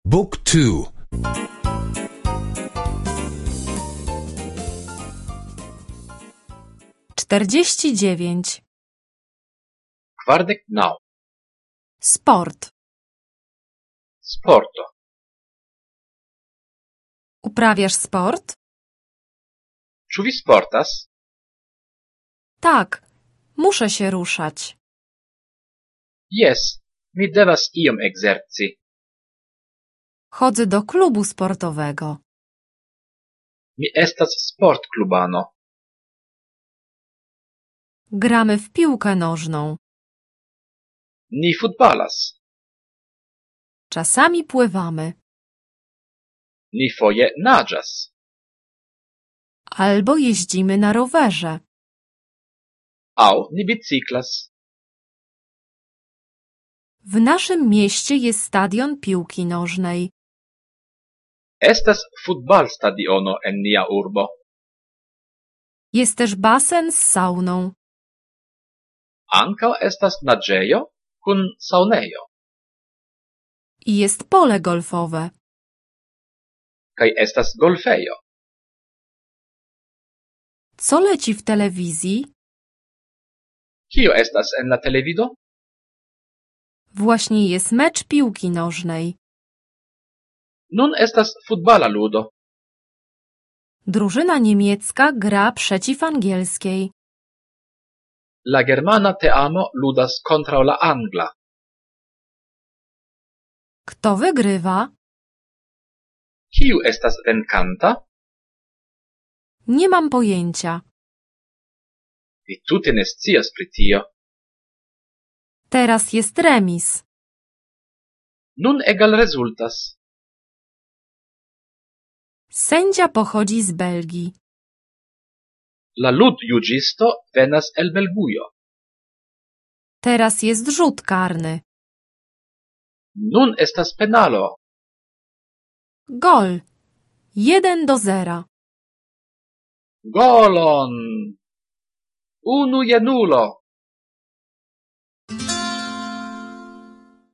Book 2. 49. 49. Sport. Sporto. Uprawiasz sport? Ĉu vi sportas? Tak, muszę się ruszać. Jes, mi devas iom ekzerci. Chodzę do klubu sportowego. Mi estas sportklubano. Gramy w piłkę nożną. Ni futbalas. Czasami pływamy. Ni foje naĝas. Albo jeździmy na rowerze. Aŭ ni bicyklas. W naszym mieście jest stadion piłki nożnej. Estas futbalstadiono en nia urbo. Jest też basen z sauną. Ankaŭ estas naĝejo kun saunejo. I jest pole golfowe. Kaj estas golfejo. Co leci w telewizji? Kio estas en la televido? Właśnie jest mecz piłki nożnej. Nun estas futbala ludo. Drużyna niemiecka gra przeciw angielskiej. La germana teamo ludas kontraŭ la angla. Kto wygrywa? Kiu estas venkanta? Nie mam pojęcia. Vi tute ne scias pri tio. Teraz jest remis. Nun egal rezultas. Sędzia pochodzi z Belgii. La ludjuĝisto venas el Belgujo. Teraz jest rzut karny. Nun estas penalo. Gol. 1-0. Golon! 1-0.